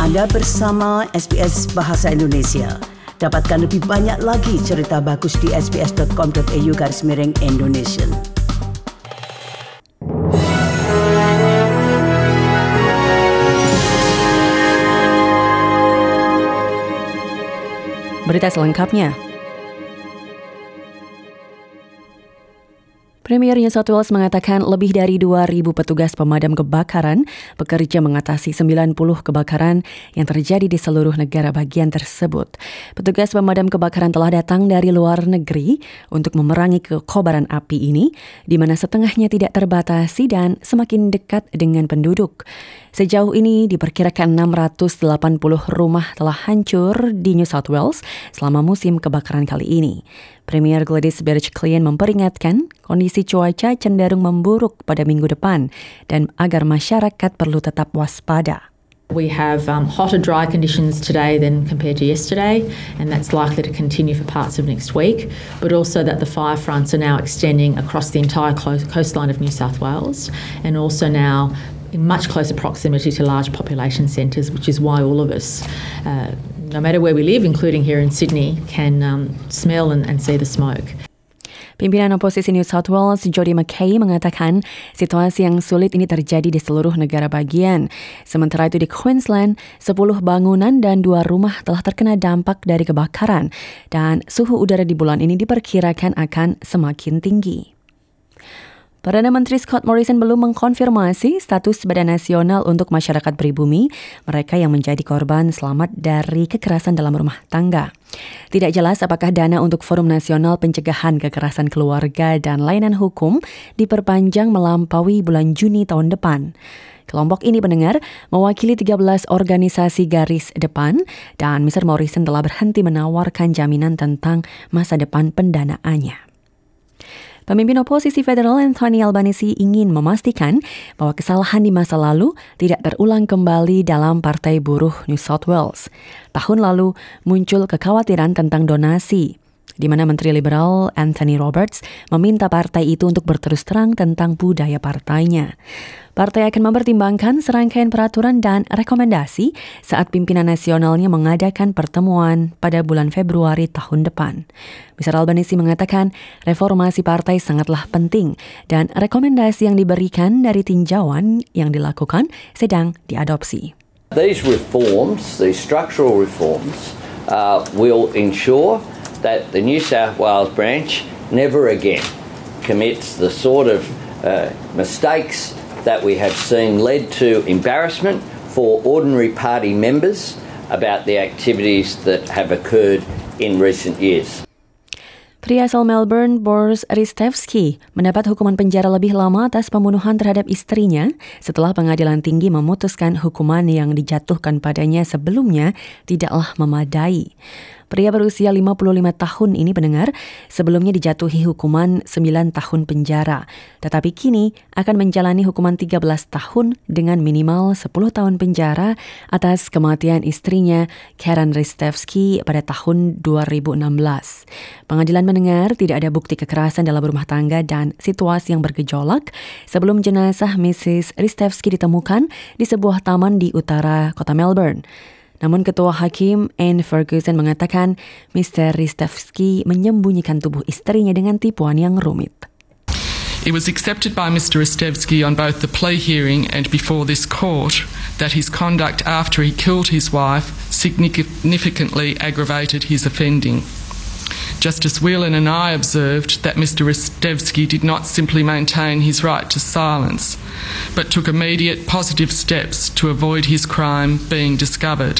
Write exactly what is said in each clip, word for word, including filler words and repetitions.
Anda bersama S B S Bahasa Indonesia. Dapatkan lebih banyak lagi cerita bagus di sbs.com.au garis miring Indonesian. Berita selengkapnya. Premier New South Wales mengatakan lebih dari dua ribu petugas pemadam kebakaran bekerja mengatasi sembilan puluh kebakaran yang terjadi di seluruh negara bagian tersebut. Petugas pemadam kebakaran telah datang dari luar negeri untuk memerangi kekobaran api ini, di mana setengahnya tidak terbatasi dan semakin dekat dengan penduduk. Sejauh ini diperkirakan enam ratus delapan puluh rumah telah hancur di New South Wales selama musim kebakaran kali ini. Premier Gladys Berejiklian memperingatkan kondisi cuaca cenderung memburuk pada minggu depan dan agar masyarakat perlu tetap waspada. We have um, hotter, dry conditions today than compared to yesterday, and that's likely to continue for parts of next week, but also that the fire fronts are now extending across the entire coastline of New South Wales, and also now in much closer proximity to large population centres, which is why all of us, uh, no matter where we live, including here in Sydney, can um, smell and, and see the smoke. Pimpinan oposisi New South Wales, Jody McKay, mengatakan situasi yang sulit ini terjadi di seluruh negara bagian. Sementara itu di Queensland, sepuluh bangunan dan dua rumah telah terkena dampak dari kebakaran dan suhu udara di bulan ini diperkirakan akan semakin tinggi. Perdana Menteri Scott Morrison belum mengkonfirmasi status Badan Nasional untuk Masyarakat Pribumi, mereka yang menjadi korban selamat dari kekerasan dalam rumah tangga. Tidak jelas apakah dana untuk Forum Nasional Pencegahan Kekerasan Keluarga dan Layanan Hukum diperpanjang melampaui bulan Juni tahun depan. Kelompok ini mendengar mewakili tiga belas organisasi garis depan dan mister Morrison telah berhenti menawarkan jaminan tentang masa depan pendanaannya. Pemimpin oposisi federal Anthony Albanese ingin memastikan bahwa kesalahan di masa lalu tidak terulang kembali dalam Partai Buruh New South Wales. Tahun lalu muncul kekhawatiran tentang donasi, di mana Menteri Liberal Anthony Roberts meminta partai itu untuk berterus terang tentang budaya partainya. Partai akan mempertimbangkan serangkaian peraturan dan rekomendasi saat pimpinan nasionalnya mengadakan pertemuan pada bulan Februari tahun depan. mister Albanese mengatakan reformasi partai sangatlah penting dan rekomendasi yang diberikan dari tinjauan yang dilakukan sedang diadopsi. These reforms, these structural reforms, uh, will ensure that the New South Wales branch never again commits the sort of uh, mistakes that we have seen led to embarrassment for ordinary party members about the activities that have occurred in recent years. Pria asal Melbourne, Boris Ristevski, mendapat hukuman penjara lebih lama atas pembunuhan terhadap istrinya setelah pengadilan tinggi memutuskan hukuman yang dijatuhkan padanya sebelumnya tidaklah memadai. Pria berusia lima puluh lima tahun ini pendengar sebelumnya dijatuhi hukuman sembilan tahun penjara, tetapi kini akan menjalani hukuman tiga belas tahun dengan minimal sepuluh tahun penjara atas kematian istrinya Karen Ristevski pada tahun dua ribu enam belas. Pengadilan mendengar tidak ada bukti kekerasan dalam rumah tangga dan situasi yang bergejolak sebelum jenazah missus Ristevski ditemukan di sebuah taman di utara kota Melbourne. Namun Ketua Hakim Anne Ferguson mengatakan mister Ristevski menyembunyikan tubuh istrinya dengan tipuan yang rumit. It was accepted by mister Ristevski on both the plea hearing and before this court that his conduct after he killed his wife significantly aggravated his offending. Justice Whelan and I observed that mister Ristevski did not simply maintain his right to silence, but took immediate positive steps to avoid his crime being discovered.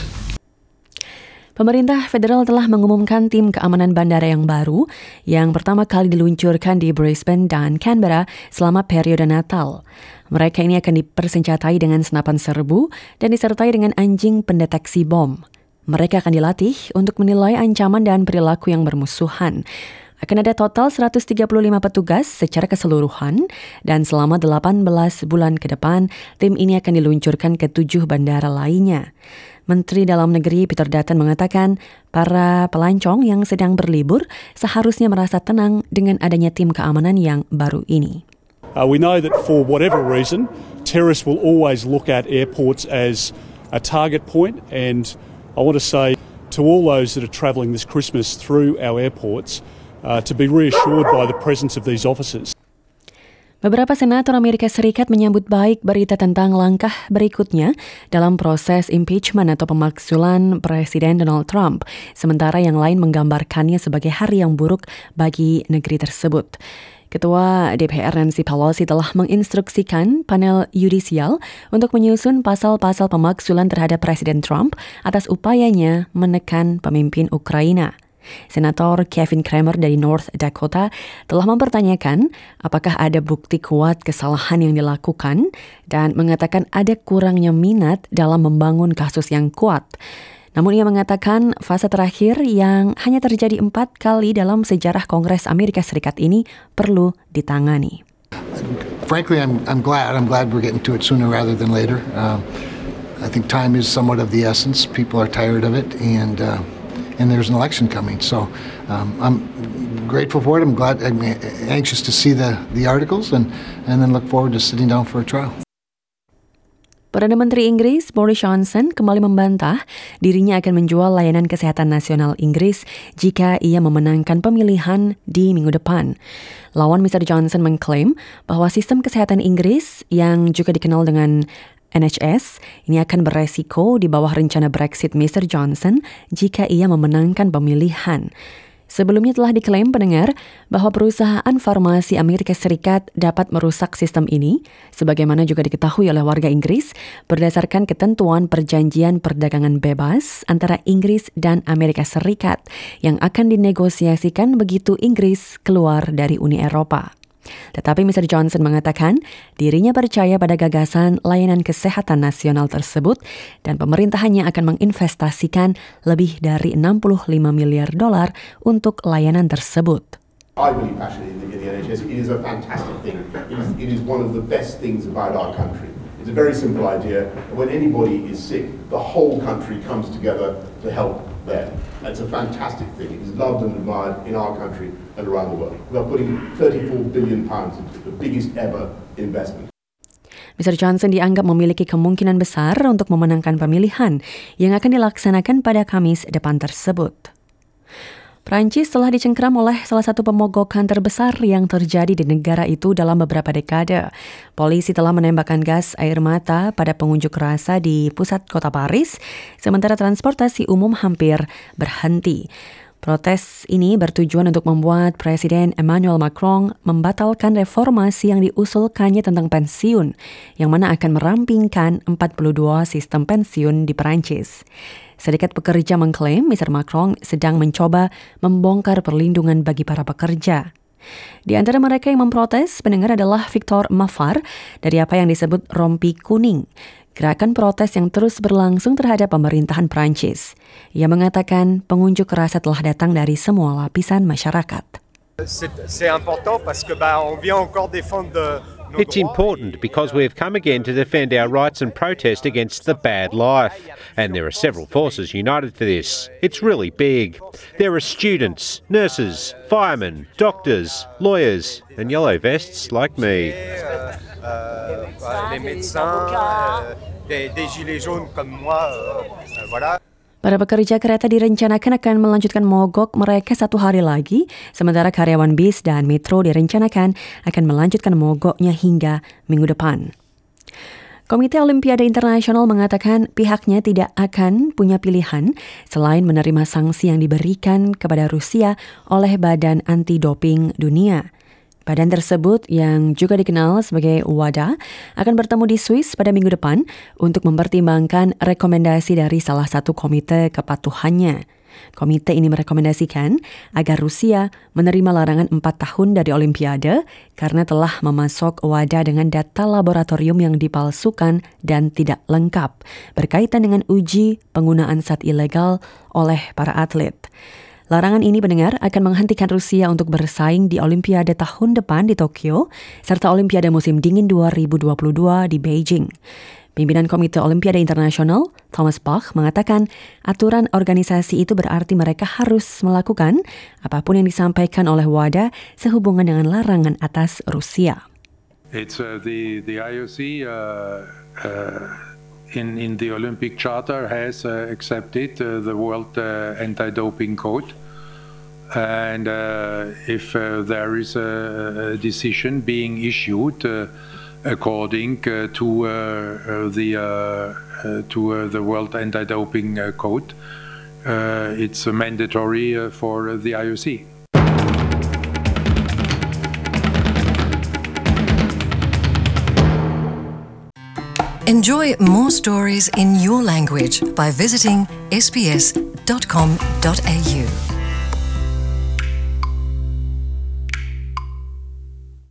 Pemerintah federal telah mengumumkan tim keamanan bandara yang baru yang pertama kali diluncurkan di Brisbane dan Canberra selama periode Natal. Mereka ini akan dipersenjatai dengan senapan serbu dan disertai dengan anjing pendeteksi bom. Mereka akan dilatih untuk menilai ancaman dan perilaku yang bermusuhan. Akan ada total seratus tiga puluh lima petugas secara keseluruhan dan selama delapan belas bulan ke depan, tim ini akan diluncurkan ke tujuh bandara lainnya. Menteri Dalam Negeri Peter Dutton mengatakan para pelancong yang sedang berlibur seharusnya merasa tenang dengan adanya tim keamanan yang baru ini. Uh, we know that for whatever reason, terrorists will always look at airports as a target point, and I want to say to all those that are travelling this Christmas through our airports uh, to be reassured by the presence of these officers. Beberapa senator Amerika Serikat menyambut baik berita tentang langkah berikutnya dalam proses impeachment atau pemakzulan Presiden Donald Trump, sementara yang lain menggambarkannya sebagai hari yang buruk bagi negeri tersebut. Ketua D P R Nancy Pelosi telah menginstruksikan panel yudisial untuk menyusun pasal-pasal pemakzulan terhadap Presiden Trump atas upayanya menekan pemimpin Ukraina. Senator Kevin Cramer dari North Dakota telah mempertanyakan apakah ada bukti kuat kesalahan yang dilakukan dan mengatakan ada kurangnya minat dalam membangun kasus yang kuat. Namun ia mengatakan fase terakhir yang hanya terjadi empat kali dalam sejarah Kongres Amerika Serikat ini perlu ditangani. Frankly, I'm I'm glad. I'm glad we're getting to it sooner rather than later. Uh, I think time is somewhat of the essence. People are tired of it, and uh, and there's an election coming. So um, I'm grateful for it. I'm glad. I'm anxious to see the the articles, and and then look forward to sitting down for a trial. Perdana Menteri Inggris Boris Johnson kembali membantah dirinya akan menjual layanan kesehatan nasional Inggris jika ia memenangkan pemilihan di minggu depan. Lawan mister Johnson mengklaim bahwa sistem kesehatan Inggris yang juga dikenal dengan N H S ini akan beresiko di bawah rencana Brexit mister Johnson jika ia memenangkan pemilihan. Sebelumnya telah diklaim pendengar bahwa perusahaan farmasi Amerika Serikat dapat merusak sistem ini, sebagaimana juga diketahui oleh warga Inggris berdasarkan ketentuan perjanjian perdagangan bebas antara Inggris dan Amerika Serikat yang akan dinegosiasikan begitu Inggris keluar dari Uni Eropa. Tetapi mister Johnson mengatakan dirinya percaya pada gagasan layanan kesehatan nasional tersebut dan pemerintahannya akan menginvestasikan lebih dari enam puluh lima miliar dolar untuk layanan tersebut. I believe passionately in the N H S. It is a fantastic thing. It is, it is one of the best things about our country. It's a very simple idea. When anybody is sick, the whole country comes together to help them. It's a fantastic thing. It is loved and admired in our country and around the world. We are putting thirty-four billion pounds into the biggest ever investment. mister Johnson dianggap memiliki kemungkinan besar untuk memenangkan pemilihan yang akan dilaksanakan pada Kamis depan tersebut. Prancis telah dicengkram oleh salah satu pemogokan terbesar yang terjadi di negara itu dalam beberapa dekade. Polisi telah menembakkan gas air mata pada pengunjuk rasa di pusat kota Paris, sementara transportasi umum hampir berhenti. Protes ini bertujuan untuk membuat Presiden Emmanuel Macron membatalkan reformasi yang diusulkannya tentang pensiun, yang mana akan merampingkan empat puluh dua sistem pensiun di Perancis. Serikat pekerja mengklaim mister Macron sedang mencoba membongkar perlindungan bagi para pekerja. Di antara mereka yang memprotes, pendengar adalah Victor Mafar dari apa yang disebut Rompi Kuning, gerakan protes yang terus berlangsung terhadap pemerintahan Prancis. Ia mengatakan pengunjuk rasa telah datang dari semua lapisan masyarakat. C'est, c'est important parce que bah, on vient encore défendre It's important because we have come again to defend our rights and protest against the bad life. And there are several forces united for this. It's really big. There are students, nurses, firemen, doctors, lawyers, and yellow vests like me. euh, euh, les médecins, euh, des, des gilets jaunes comme moi, euh, euh, voilà. Para pekerja kereta direncanakan akan melanjutkan mogok mereka satu hari lagi, sementara karyawan bis dan metro direncanakan akan melanjutkan mogoknya hingga minggu depan. Komite Olimpiade Internasional mengatakan pihaknya tidak akan punya pilihan selain menerima sanksi yang diberikan kepada Rusia oleh Badan Anti-Doping Dunia. Badan tersebut yang juga dikenal sebagai WADA akan bertemu di Swiss pada minggu depan untuk mempertimbangkan rekomendasi dari salah satu komite kepatuhannya. Komite ini merekomendasikan agar Rusia menerima larangan empat tahun dari Olimpiade karena telah memasok WADA dengan data laboratorium yang dipalsukan dan tidak lengkap berkaitan dengan uji penggunaan zat ilegal oleh para atlet. Larangan ini pendengar akan menghentikan Rusia untuk bersaing di Olimpiade tahun depan di Tokyo serta Olimpiade musim dingin dua ribu dua puluh dua di Beijing. Pimpinan Komite Olimpiade Internasional, Thomas Bach, mengatakan aturan organisasi itu berarti mereka harus melakukan apapun yang disampaikan oleh WADA sehubungan dengan larangan atas Rusia. It's uh, the the I O C uh, uh, in, in the Olympic Charter has uh, accepted uh, the World uh, Anti-Doping Code. And uh, if uh, there is a, a decision being issued uh, according uh, to uh, uh, the uh, uh, to uh, the World Anti-Doping uh, Code, uh, it's uh, mandatory uh, for the I O C. Enjoy more stories in your language by visiting s b s dot com dot a u.